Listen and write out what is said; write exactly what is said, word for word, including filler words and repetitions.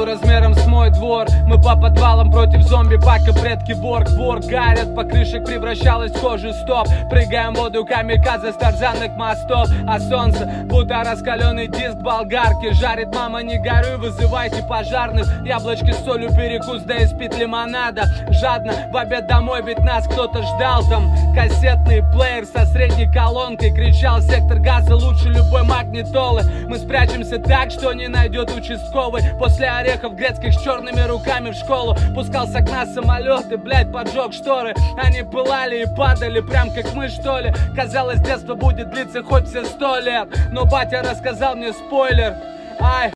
Воду размером с мой двор. Мы по подвалам против зомби, пака предки ворк. Ворк гарят, по крыше превращалась в кожу стоп. Прыгаем в воду камикадзе с тарзанных мостов. А солнце, будто раскаленный диск болгарки. Жарит мама, не горюй, вызывайте пожарных. Яблочки с солью, перекус, да и спит лимонада. Жадно в обед домой, ведь нас кто-то ждал там. Кассетный плеер со средней колонкой. Кричал сектор газа, лучше любой магнитолы. Мы спрячемся так, что не найдет участковый. После орехов грецких с черными руками в школу. Пускал с окна самолеты, блять, поджег шторы. Они пылали и падали, прям как мы, что ли. Казалось, детство будет длиться хоть все сто лет. Но батя рассказал мне спойлер. Ай.